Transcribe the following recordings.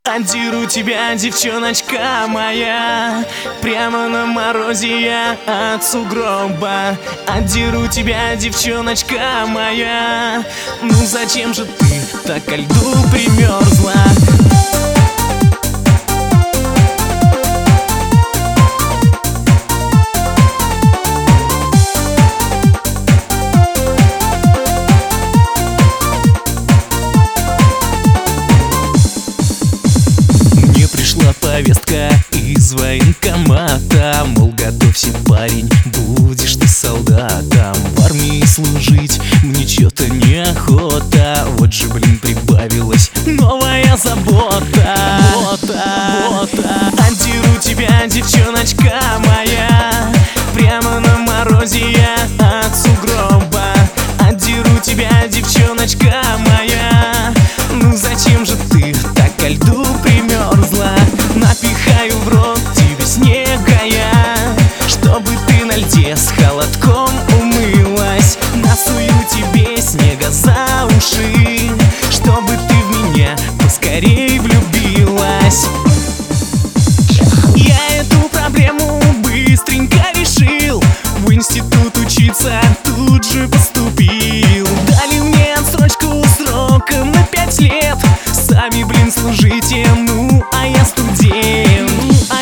Отдеру тебя, девчоночка моя, прямо на морозе я от сугроба. Отдеру тебя, девчоночка моя, ну зачем же ты так ко льду примерзла? Повестка из военкомата, мол, готовься, парень, будешь ты солдатом. В армии служить мне чё-то неохота, вот же, блин, прибавилась новая забота. Отдеру тебя, девчоночка моя, прямо на морозе я от сугроба. Отдеру тебя, девчоночка моя, ну зачем же ты так ко льду примерзла? Напихаю в рот тебе снега я, чтобы ты на льде с холодком умылась. Насую тебе снега за уши, чтобы ты в меня поскорей влюбилась. Я эту проблему быстренько решил, в институт учиться тут же поступил. Дали мне отсрочку сроком на 5 лет, сами, блин, служите, ну а я студент.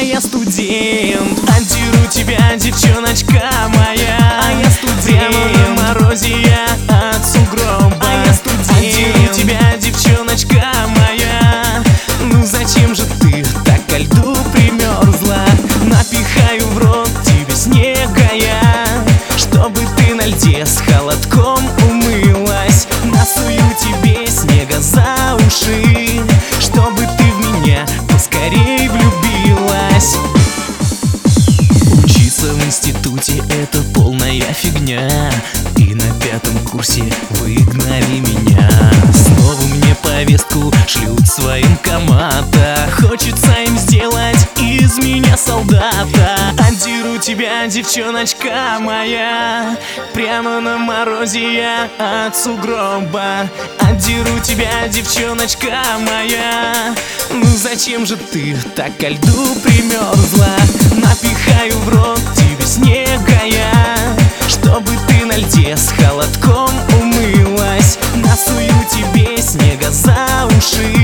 Отдеру тебя, девчоночка моя, а я студент. Прямо на морозе я от сугроба, а я студент. Отдеру тебя, девчоночка моя, ну зачем же ты так ко льду примерзла? Напихаю в рот тебе снега я, чтобы ты на льде с холодком умылась. Насую тебе снега за уши, чтобы ты в меня поскорей влюбилась. Учиться в институте — это полная фигня, и на 5-м курсе выгнали меня. Снова мне повестку шлют с военкомата, хочется им сделать из меня солдата. Отдеру тебя, девчоночка моя, прямо на морозе я от сугроба. Отдеру тебя, девчоночка моя, ну зачем же ты так ко льду примерзла? Напихаю в рот тебе снега я, чтобы ты на льде с холодком умылась. Насую тебе снега за уши,